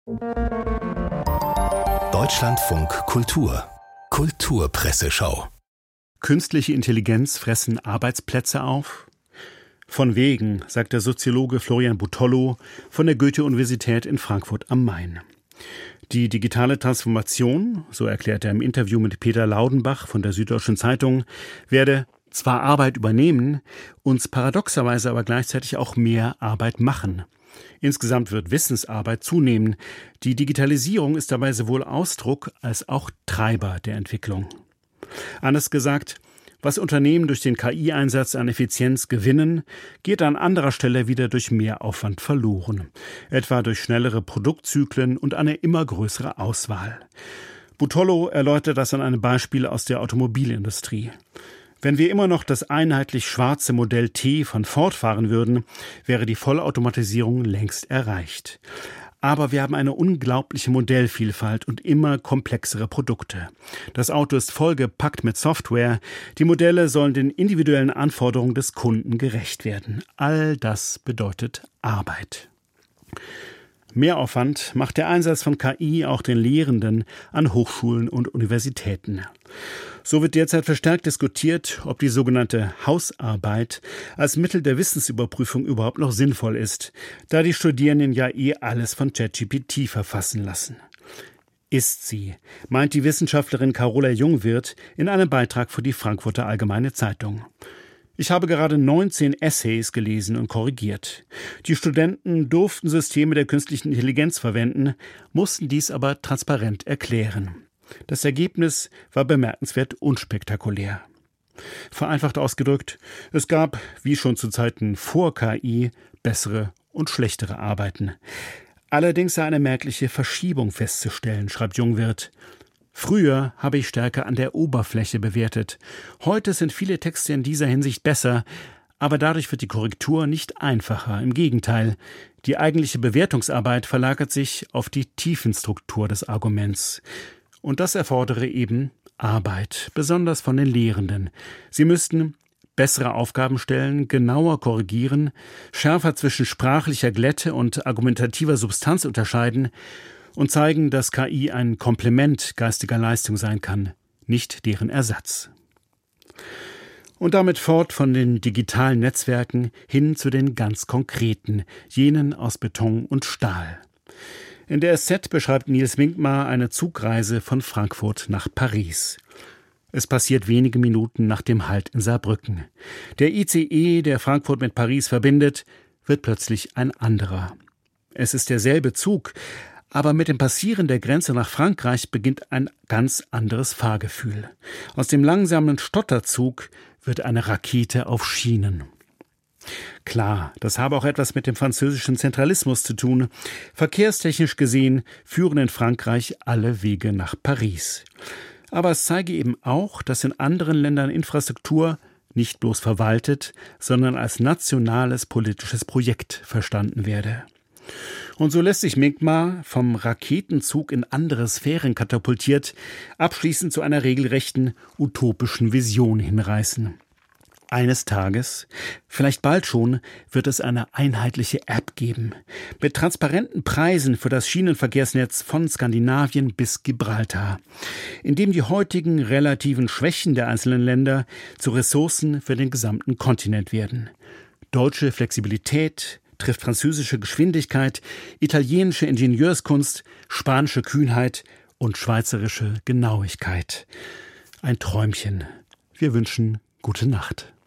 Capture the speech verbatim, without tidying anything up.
Deutschlandfunk Kultur Kulturpresseschau. Künstliche Intelligenz fressen Arbeitsplätze auf? Von wegen, sagt der Soziologe Florian Butollo von der Goethe-Universität in Frankfurt am Main. Die digitale Transformation, so erklärt er im Interview mit Peter Laudenbach von der Süddeutschen Zeitung, werde zwar Arbeit übernehmen, uns paradoxerweise aber gleichzeitig auch mehr Arbeit machen. Insgesamt wird Wissensarbeit zunehmen. Die Digitalisierung ist dabei sowohl Ausdruck als auch Treiber der Entwicklung. Anders gesagt, was Unternehmen durch den K I-Einsatz an Effizienz gewinnen, geht an anderer Stelle wieder durch Mehraufwand verloren. Etwa durch schnellere Produktzyklen und eine immer größere Auswahl. Butollo erläutert das an einem Beispiel aus der Automobilindustrie. Wenn wir immer noch das einheitlich schwarze Modell T von Ford fahren würden, wäre die Vollautomatisierung längst erreicht. Aber wir haben eine unglaubliche Modellvielfalt und immer komplexere Produkte. Das Auto ist vollgepackt mit Software. Die Modelle sollen den individuellen Anforderungen des Kunden gerecht werden. All das bedeutet Arbeit. Mehraufwand macht der Einsatz von K I auch den Lehrenden an Hochschulen und Universitäten. So wird derzeit verstärkt diskutiert, ob die sogenannte Hausarbeit als Mittel der Wissensüberprüfung überhaupt noch sinnvoll ist, da die Studierenden ja eh alles von ChatGPT verfassen lassen. Ist sie, meint die Wissenschaftlerin Carola Jungwirth in einem Beitrag für die Frankfurter Allgemeine Zeitung. Ich habe gerade neunzehn Essays gelesen und korrigiert. Die Studenten durften Systeme der künstlichen Intelligenz verwenden, mussten dies aber transparent erklären. Das Ergebnis war bemerkenswert unspektakulär. Vereinfacht ausgedrückt, es gab, wie schon zu Zeiten vor K I, bessere und schlechtere Arbeiten. Allerdings sei eine merkliche Verschiebung festzustellen, schreibt Jungwirth. Früher habe ich stärker an der Oberfläche bewertet. Heute sind viele Texte in dieser Hinsicht besser, aber dadurch wird die Korrektur nicht einfacher. Im Gegenteil, die eigentliche Bewertungsarbeit verlagert sich auf die Tiefenstruktur des Arguments. Und das erfordere eben Arbeit, besonders von den Lehrenden. Sie müssten bessere Aufgaben stellen, genauer korrigieren, schärfer zwischen sprachlicher Glätte und argumentativer Substanz unterscheiden und zeigen, dass K I ein Komplement geistiger Leistung sein kann, nicht deren Ersatz. Und damit fort von den digitalen Netzwerken hin zu den ganz konkreten, jenen aus Beton und Stahl. In der S Z beschreibt Nils Winkmar eine Zugreise von Frankfurt nach Paris. Es passiert wenige Minuten nach dem Halt in Saarbrücken. Der I C E, der Frankfurt mit Paris verbindet, wird plötzlich ein anderer. Es ist derselbe Zug, aber mit dem Passieren der Grenze nach Frankreich beginnt ein ganz anderes Fahrgefühl. Aus dem langsamen Stotterzug wird eine Rakete auf Schienen. Klar, das habe auch etwas mit dem französischen Zentralismus zu tun. Verkehrstechnisch gesehen führen in Frankreich alle Wege nach Paris. Aber es zeige eben auch, dass in anderen Ländern Infrastruktur nicht bloß verwaltet, sondern als nationales politisches Projekt verstanden werde. Und so lässt sich Winkmar, vom Raketenzug in andere Sphären katapultiert, abschließend zu einer regelrechten utopischen Vision hinreißen. Eines Tages, vielleicht bald schon, wird es eine einheitliche App geben, mit transparenten Preisen für das Schienenverkehrsnetz von Skandinavien bis Gibraltar, in dem die heutigen relativen Schwächen der einzelnen Länder zu Ressourcen für den gesamten Kontinent werden. Deutsche Flexibilität trifft französische Geschwindigkeit, italienische Ingenieurskunst, spanische Kühnheit und schweizerische Genauigkeit. Ein Träumchen. Wir wünschen gute Nacht.